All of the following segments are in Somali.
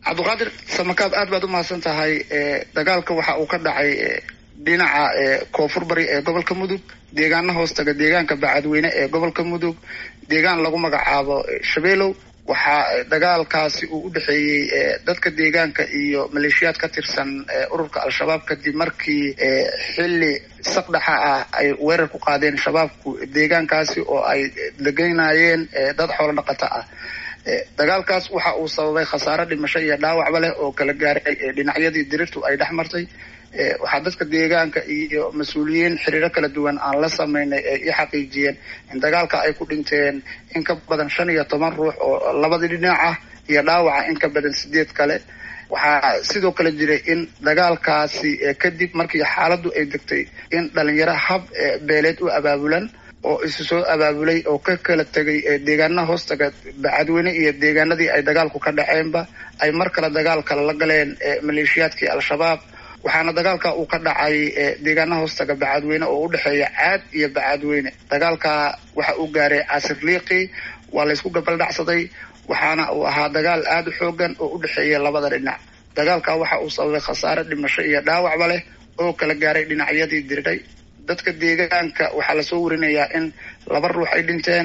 cabdiqaadir samakaab aad baad u mahadsan tahay. Dagaalka waxa uu ka dhacay dhinaca koonfur bari ee gobolka Mudug, deegaano hoostaga deegaanka Bacadweyne ee gobolka Mudug, deegaan lagu magacaabo Shabeelow. Waxaa dagaalkaasi uu u dhaxeeyay dadka deegaanka iyo maleeshiyaad ka tirsan ururka Al-Shabaab kadib markii xilli saqdaxa ah ay weerar ku qaadeen shabaabku deegaankaasi oo ay degeynayeen dad xoolo dhaqato ah. Dagaalkaas waxa uu sababay khasaare dhimasho iyo dhaawacba leh oo kala gaaray dhinacyadii dirirtu ay dhexmartay. Waxaa dadka deegaanka iyo mas'uuliyiin xiriiro kala duwan aan la sameynay ay xaqiijiyeen in dagaalka ay ku dhinteen in ka badan 15 ruux oo labada dhinac ah iyo dhaawaca in ka badan 8 kale. waxaa sidoo kale jiray in dagaalkaasi kadib markii xaaladdu ay degtay in dhalinyaro hab beeleed u abaabulan oo isu soo abaabulay oo ka kala tagay deegaanada hoostaga Bacadweyne iyo deegaanadii ay dagaalku ka dhaceenba ay mar kale dagaal kala la galeen maleeshiyaadkii Al-Shabaab. waxaana dagaalka uu ka dhacay deegaanada hoostaga Bacadweyne oo u dhaxeeya Caad iyo Bacadweyne. dagaalka waxa uu gaaray Casir Liiqi, waa la isku gabal dhacsaday, waxaana uu ahaa dagaal aad u xoogan oo u dhaxeeya labada dhinac. dagaalka waxa uu sababay khasaare dhimasho iyo dhaawacba leh oo kala gaaray dhinacyadii dirirtay. dadka deegaanka waxaa la soo warinayaa in 2 ruux ay dhinteen,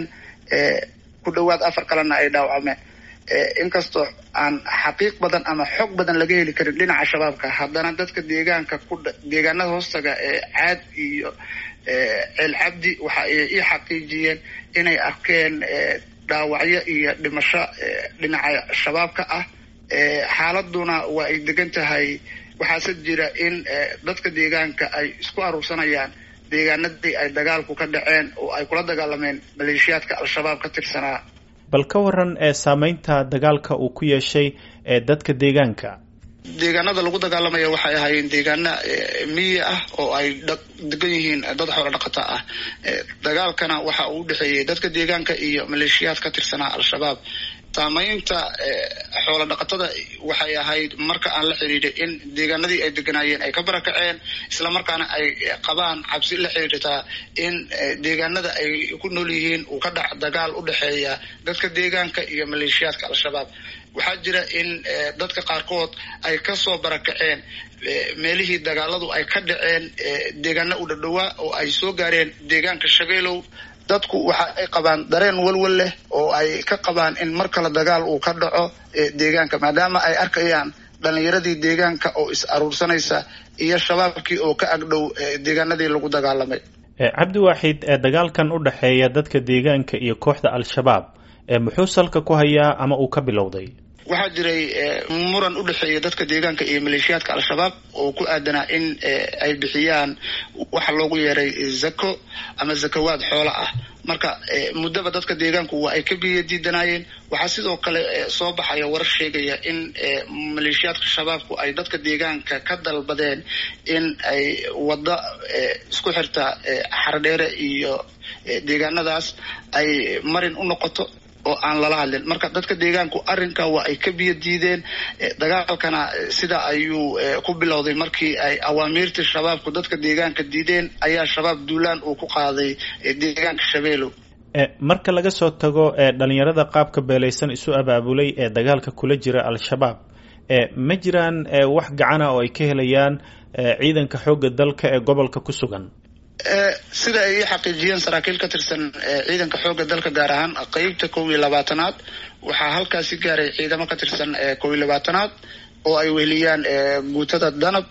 ku dhawaad 4 kalena ay dhaawacmeen. inkastoo aan xaqiiq badan ama xog badan laga heli karin dhinaca shabaabka, haddana dadka deegaanka deegaanada hoostaga Caad iyo Ceel Cabdi waxa ay xaqiijiyeen inay arkeen dhaawacyo iyo dhimasho dhinaca shabaabka ah. xaaladuna waa ay degan tahay. waxaase jira in dadka deegaanka ay isku aruursanayaan deegaanadii ay dagaalku ka dhaceen oo ay kula dagaalameen maleeshiyaadka Al-Shabaab ka tirsanaa. bal ka waran saameynta dagaalka uu ku yeeshay dadka deegaanka. deegaanada lagu dagaalamaya waxay ahaayeen deegaano miyi ah oo ay degan yihiin dad xoolo dhaqato ah. dagaalkana waxa uu u dhaxeeyay dadka deegaanka iyo maleeshiyaad ka tirsanaa Al-Shabaab. saamaynta xoolo dhaqatada waxay ahayd marka aan la xiriiray in deegaanadii ay deganaayeen ay ka barakaceen, isla markaana ay qabaan cabsi la xiriirta in deegaanada ay ku nool yihiin uu ka dhac dagaal u dhaxeeya dadka deegaanka iyo maleeshiyaadka Al-Shabaab. waxaa jira in dadka qaarkood ay ka soo barakaceen meelihii dagaaladu ay ka dhaceen deegaano u dhadhawaa oo ay soo gaareen deegaanka Shabeelow. dadku waxa ay qabaan dareen walwal leh oo ay ka qabaan in mar kale dagaal uu ka dhaco deegaanka, maadaama ay arkayaan dhalinyaradii deegaanka oo is aruursanaysa iyo shabaabkii oo ka agdhow deegaanadii lagu dagaalamay. Cabdi Waaxid, dagaalkan u dhaxeeya dadka deegaanka iyo kooxda Al-Shabaab muxuu salka ku hayaa ama uu ka bilowday? waxaa jiray muran u dhaxeeya dadka deegaanka iyo maleeshiyaadka Al-Shabaab oo ku aadanaa in ay bixiyaan waxa loogu yeeray zako ama zakawaad xoolo ah. marka muddaba dadka deegaanku waa ay ka biyadiidanayeen. waxaa sidoo kale soo baxaya warar sheegaya in maleeshiyaadka shabaabku ay dadka deegaanka ka dalbadeen in ay wada isku xirta Xardheere iyo deegaanadaas ay marin u noqoto oo aan lala hadlin. marka dadka deegaanku arrinka waa ay ka biyo diideen. dagaalkana sida ayuu ku bilowday markii ay awaamiirtii shabaabku dadka deegaanka diideen ayaa shabaab duulaan uu ku qaaday deegaanka Shabeelow. marka laga soo tago dhalinyarada qaabka beelaysan isu abaabulay ee dagaalka kula jira Al-Shabaab, ma jiraan wax gacana oo ay ka helayaan ciidanka xoogga dalka ee gobolka ku sugan? sida ay xaqiijiyeen saraakiil ka tirsan ciidanka xoogga dalka gaar ahaan qaybta 12aad waxaa halkaasi gaaray ciidamo ka tirsan 12aad oo ay weheliyaan guutada Danab.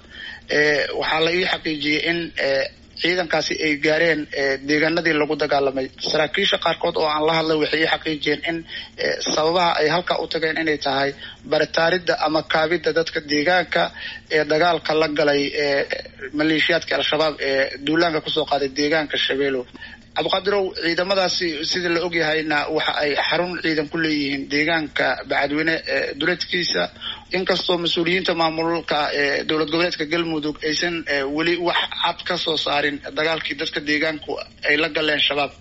waxaa la xaqiijiyay in ciidankaasi ay gaareen deegaanadii lagu dagaalamay. saraakiisha qaarkood oo aan la hadlay waxay xaqiijiyeen in sababaha ay halka u tageen inay tahay baritaaridda ama kaabidda dadka deegaanka ee dagaalka la galay maleeshiyaadka Al-Shabaab ee duulaanka kusoo qaaday deegaanka Shabeelow. Cabdiqaadirow, ciidamadaasi sida la ogyahayna waxa ay xarun ciidan ku leeyihiin deegaanka Bacadweyne duleedkiisa, inkastoo mas'uuliyiinta maamulka dowlad goboleedka Galmudug aysan weli wax cad ka soo saarin dagaalkii dadka deegaanku ay la galeen shabaab.